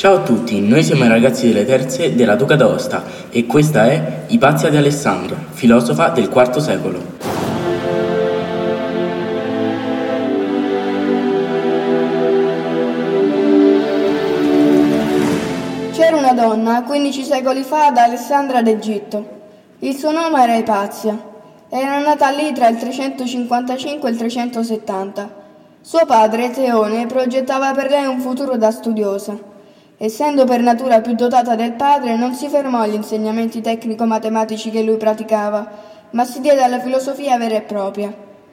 Ciao a tutti, noi siamo i ragazzi delle terze della Duca d'Aosta e questa è Ipazia di Alessandro, filosofa del IV secolo. C'era una donna 15 secoli fa ad Alessandria d'Egitto. Il suo nome era Ipazia. Era nata lì tra il 355 e il 370. Suo padre, Teone, progettava per lei un futuro da studiosa. Essendo per natura più dotata del padre, non si fermò agli insegnamenti tecnico-matematici che lui praticava, ma si diede alla filosofia vera e propria.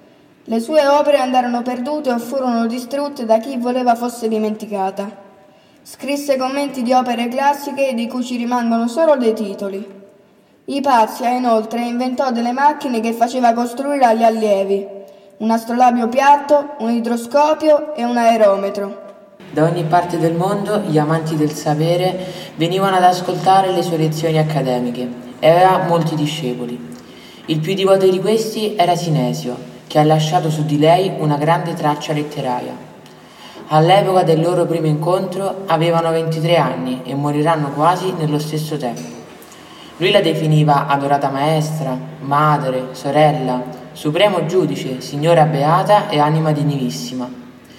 Le sue opere andarono perdute o furono distrutte da chi voleva fosse dimenticata. Scrisse commenti di opere classiche di cui ci rimangono solo dei titoli. Ipazia, inoltre, inventò delle macchine che faceva costruire agli allievi: un astrolabio piatto, un idroscopio e un aerometro. Da ogni parte del mondo gli amanti del sapere venivano ad ascoltare le sue lezioni accademiche e aveva molti discepoli. Il più devoto di questi era Sinesio, che ha lasciato su di lei una grande traccia letteraria. All'epoca del loro primo incontro avevano 23 anni e moriranno quasi nello stesso tempo. Lui la definiva adorata maestra, madre, sorella, supremo giudice, signora beata e anima divinissima.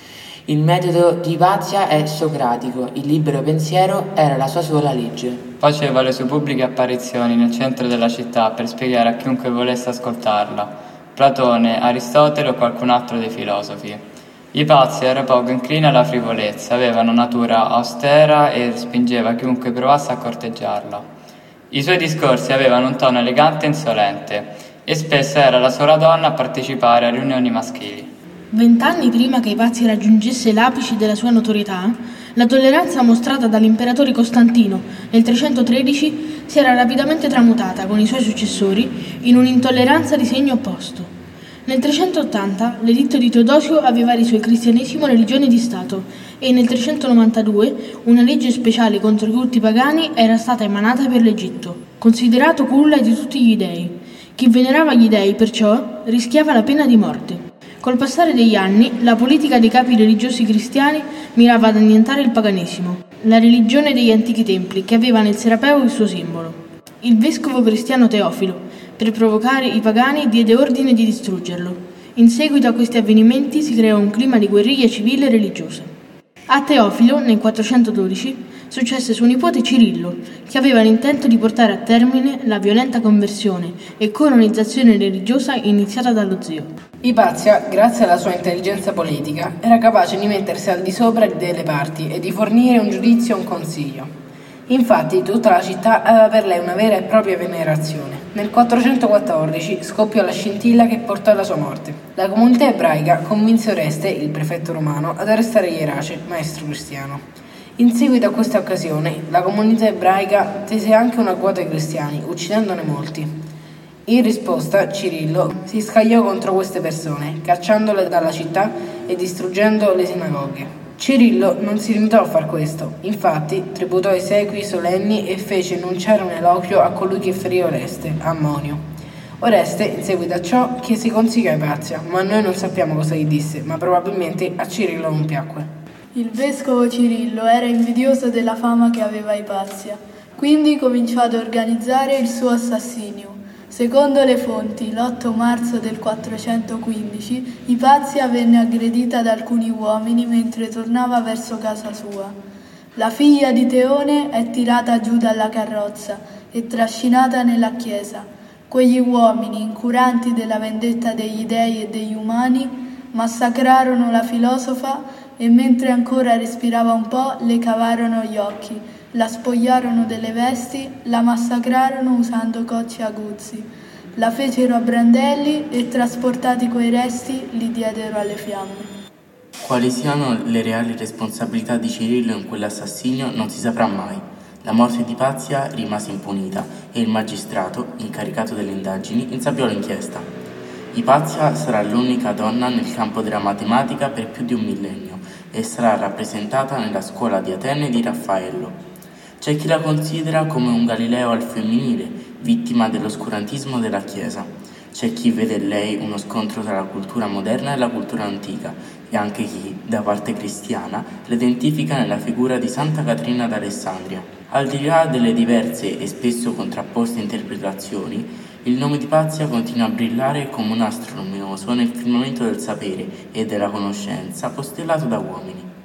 Il metodo di Ipazia è socratico, il libero pensiero era la sua sola legge. Faceva le sue pubbliche apparizioni nel centro della città per spiegare a chiunque volesse ascoltarla: Platone, Aristotele o qualcun altro dei filosofi. Ipazia era poco incline alla frivolezza, aveva una natura austera e spingeva chiunque provasse a corteggiarla. I suoi discorsi avevano un tono elegante e insolente e spesso era la sola donna a partecipare a riunioni maschili. 20 anni prima che Ipazia raggiungesse l'apice della sua notorietà, la tolleranza mostrata dall'imperatore Costantino nel 313 si era rapidamente tramutata con i suoi successori in un'intolleranza di segno opposto. Nel 380 l'editto di Teodosio aveva reso il cristianesimo religione di Stato e nel 392 una legge speciale contro i culti pagani era stata emanata per l'Egitto, considerato culla di tutti gli dei. Chi venerava gli dei, perciò, rischiava la pena di morte. Col passare degli anni, la politica dei capi religiosi cristiani mirava ad annientare il paganesimo, la religione degli antichi templi, che aveva nel Serapeo il suo simbolo. Il vescovo cristiano Teofilo, per provocare i pagani, diede ordine di distruggerlo. In seguito a questi avvenimenti si creò un clima di guerriglia civile e religiosa. A Teofilo, nel 412, successe suo nipote Cirillo, che aveva l'intento di portare a termine la violenta conversione e colonizzazione religiosa iniziata dallo zio. Ipazia, grazie alla sua intelligenza politica, era capace di mettersi al di sopra delle parti e di fornire un giudizio o un consiglio. Infatti, tutta la città aveva per lei una vera e propria venerazione. Nel 414 scoppiò la scintilla che portò alla sua morte. La comunità ebraica convinse Oreste, il prefetto romano, ad arrestare Ierace, maestro cristiano. In seguito a questa occasione, la comunità ebraica tese anche un agguato ai cristiani, uccidendone molti. In risposta, Cirillo si scagliò contro queste persone, cacciandole dalla città e distruggendo le sinagoghe. Cirillo non si limitò a far questo, infatti tributò esequi solenni e fece enunciare un eloquio a colui che ferì Oreste, Ammonio. Oreste, in seguito a ciò, chiese consiglio a Ipazia, ma noi non sappiamo cosa gli disse, ma probabilmente a Cirillo non piacque. Il vescovo Cirillo era invidioso della fama che aveva Ipazia, quindi cominciò ad organizzare il suo assassinio. Secondo le fonti, l'8 marzo del 415, Ipazia venne aggredita da alcuni uomini mentre tornava verso casa sua. La figlia di Teone è tirata giù dalla carrozza e trascinata nella chiesa. Quegli uomini, incuranti della vendetta degli dei e degli umani, massacrarono la filosofa e mentre ancora respirava un po' le cavarono gli occhi. La spogliarono delle vesti, la massacrarono usando cocci aguzzi, la fecero a brandelli e trasportati quei resti li diedero alle fiamme. Quali siano le reali responsabilità di Cirillo in quell'assassinio non si saprà mai. La morte di Ipazia rimase impunita e il magistrato, incaricato delle indagini, insabbiò l'inchiesta. Ipazia sarà l'unica donna nel campo della matematica per più di un millennio e sarà rappresentata nella scuola di Atene di Raffaello. C'è chi la considera come un Galileo al femminile, vittima dell'oscurantismo della Chiesa. C'è chi vede in lei uno scontro tra la cultura moderna e la cultura antica, e anche chi, da parte cristiana, la identifica nella figura di Santa Caterina d'Alessandria. Al di là delle diverse e spesso contrapposte interpretazioni, il nome di Ipazia continua a brillare come un astro luminoso nel firmamento del sapere e della conoscenza costellato da uomini.